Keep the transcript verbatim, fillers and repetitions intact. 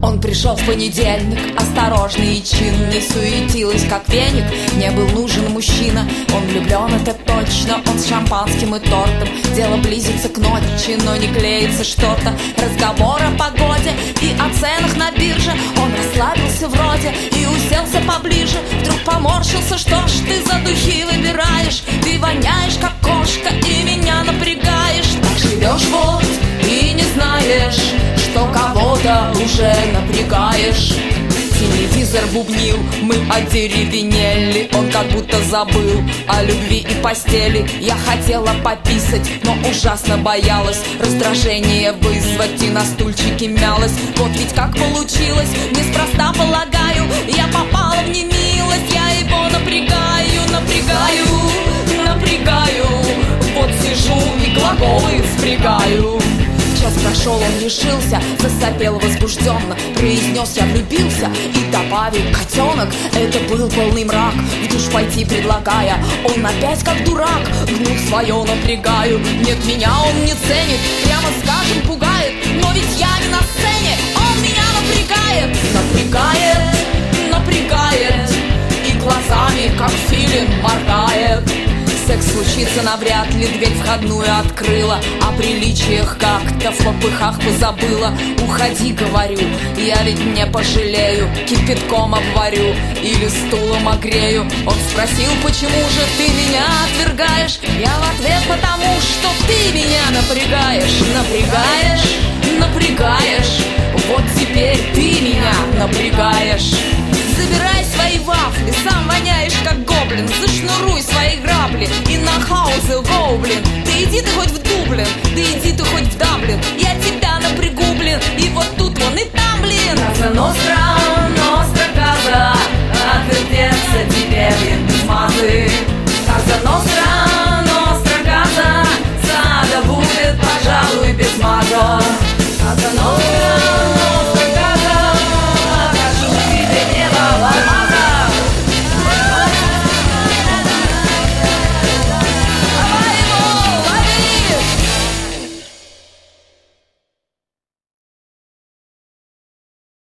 Он пришел в понедельник, осторожный и чинный, суетилась как веник, мне был нужен мужчина. Он влюблен, это точно, он с шампанским и тортом. Дело близится к ночи, но не клеится что-то. Разговор о погоде и о ценах на бирже. Он расслабился вроде и уселся поближе. Вдруг поморщился, что ж ты за духи выбираешь? Ты воняешь, как кошка, и меня напрягаешь. Так живешь вот и не знаешь, что кого-то уже напрягаешь. Телевизор бубнил, мы одеревенели. Он как будто забыл о любви и постели. Я хотела пописать, но ужасно боялась раздражение вызвать и на стульчике мялась. Вот ведь как получилось, неспроста полагаю. Я попала в немилость, я его напрягаю, напрягаю, напрягаю. Вот сижу и глаголы спрягаю. Час прошел, он решился, засопел возбужденно, произнес: я влюбился, и добавил: котенок, это был полный мрак. В душ пойти предлагая, он опять как дурак. Гнул свое, напрягаю, нет, меня он не ценит, прямо скажем, пугает. Но ведь я не на сцене, он меня напрягает, напрягает, напрягает, и глазами, как филин, моргает. Секс случится навряд ли, дверь входную открыла. О приличиях как-то в попыхах позабыла. Уходи, говорю, я ведь не пожалею. Кипятком обварю или стулом огрею. Он спросил: почему же ты меня отвергаешь? Я в ответ: потому что ты меня напрягаешь. Напрягаешь, напрягаешь, вот теперь ты меня напрягаешь. Забирай свои вафли, сам воняешь как гоблин. Зашнуруй свои грабли и на хаус гоблин. Да иди ты хоть в Дублин, да иди ты хоть в Даблин. Я